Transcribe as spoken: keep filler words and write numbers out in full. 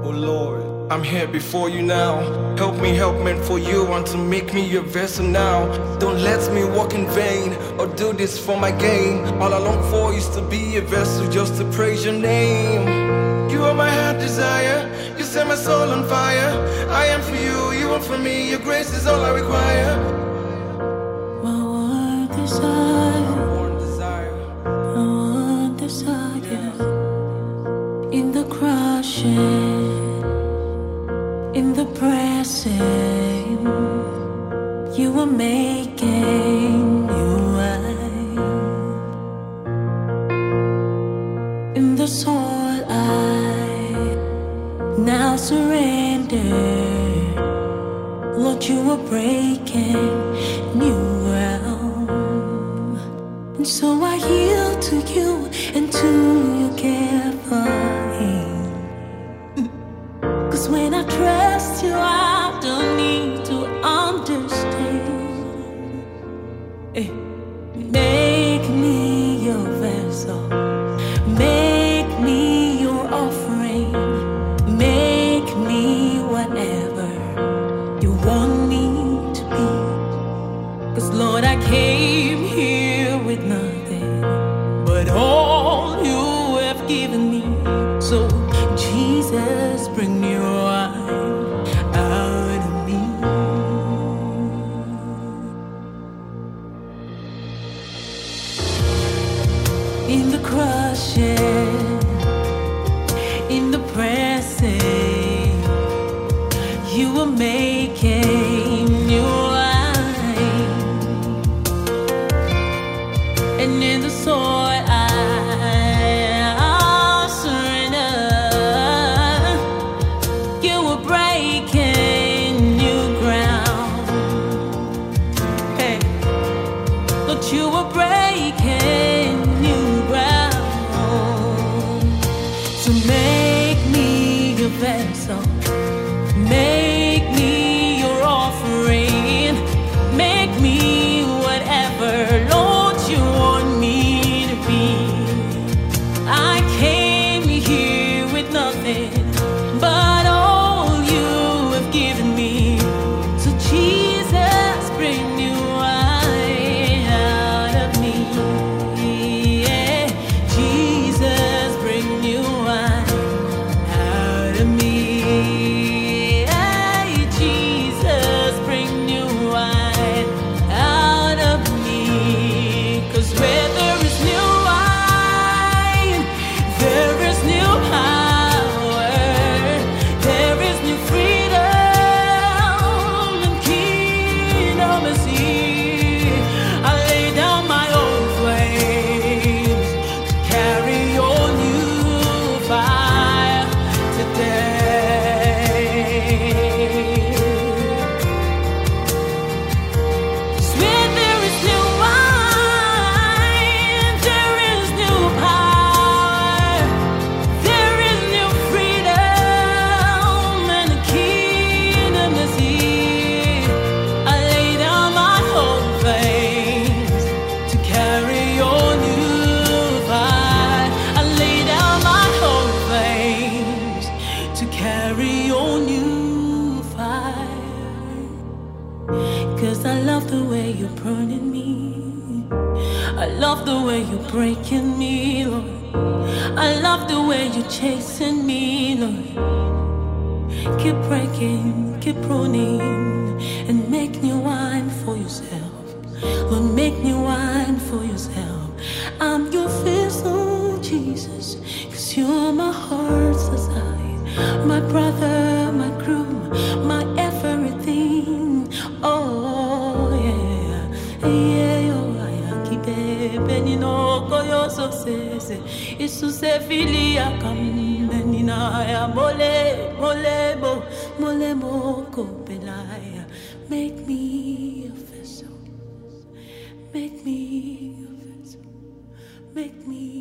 Oh Lord, I'm here before you now. Help me help men for you and to make me your vessel now. Don't let me walk in vain or do this for my gain. All I long for is to be a vessel just to praise your name. You are my heart desire, you set my soul on fire. I am for you, you are for me, your grace is all I require. My one desire, my one desire, in the crushing, in the pressing, you are making new wine. In the soul I now surrender. Lord, you are breaking new ground. And so I yield to you and to your care for him. Cause when I trust you, I don't need to understand. Hey. Make me your vessel. Make me your offering. Make me whatever you want me to be. Cause Lord, I came here with nothing but all you have given me. So Jesus, bring your wine out of me. In the crushing, in the pressing, you are making new wine. And in the soil I surrender. You are breaking new ground. Hey, Lord, you are breaking new ground. So make me your vessel. Make me your offering. Make me whatever, Lord, you want me to be. I came here with nothing but all you have given me. So Jesus, bring new wine out of me. Yeah. Jesus, bring new wine out of me. Cause I love the way you're burning me. I love the way you're breaking me, Lord. I love the way you're chasing me, Lord. Keep breaking, keep pruning, and make new wine for yourself. Lord, make new wine for yourself. I'm your vessel, Jesus, cause you're my heart's desire. My brother, my groom, my everything. Oh yeah, yeah, yo, I keep it, benino, koyo so se se, isu se filia kam, benina ya mole, mole bo, mole mo ko belaya. Make me a vessel, make me a vessel, make me.